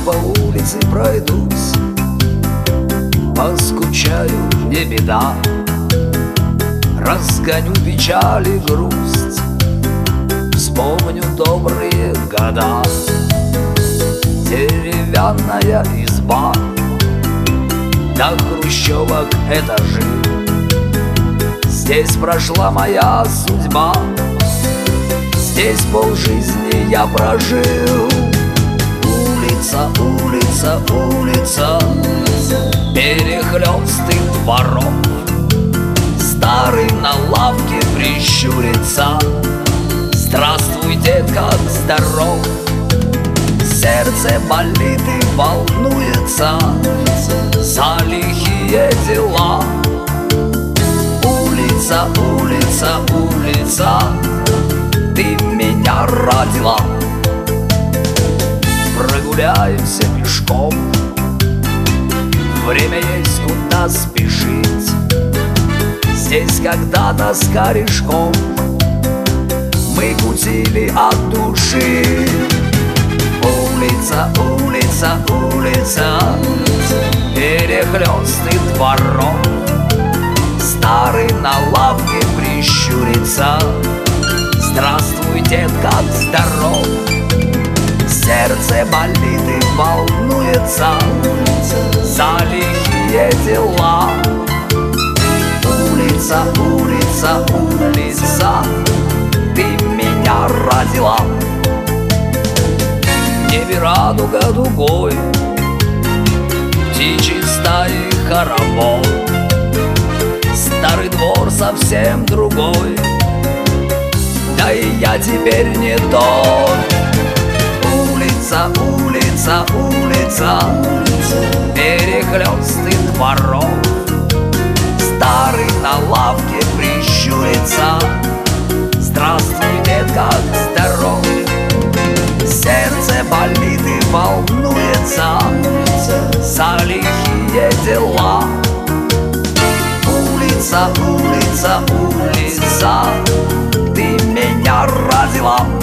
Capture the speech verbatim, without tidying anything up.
по улице пройдусь, поскучаю, не беда, разгоню печаль и грусть, вспомню добрые года. Деревянная изба, до хрущевок этажи, здесь прошла моя судьба, здесь полжизни я прожил. Улица, улица, улица, перехлёсты дворов, старый на лавке прищурится: здравствуй, дед, как здоров. Сердце болит и волнуется за лихие дела. Улица, улица, улица, ты меня родила. Прогуляемся пешком, время есть куда спешить. Здесь когда-то с корешком мы кутили от души. Улица, улица, улица, перехлёсты дворов, старый на лавке прищурится: здравствуй, дед, как здоров. Сердце болит и волнуется за лихие дела. Улица, улица, улица, ты меня родила. Небе радуга дугой, птичьи стаи хоровод, старый двор совсем другой, да и я теперь не тот. Улица, улица, улица, перехлёсты дворов, старый на лавке прищурится: здравствуй, дед, как здоров. Сердце болит и волнуется за лихие дела. Улица, улица, улица, ты меня родила.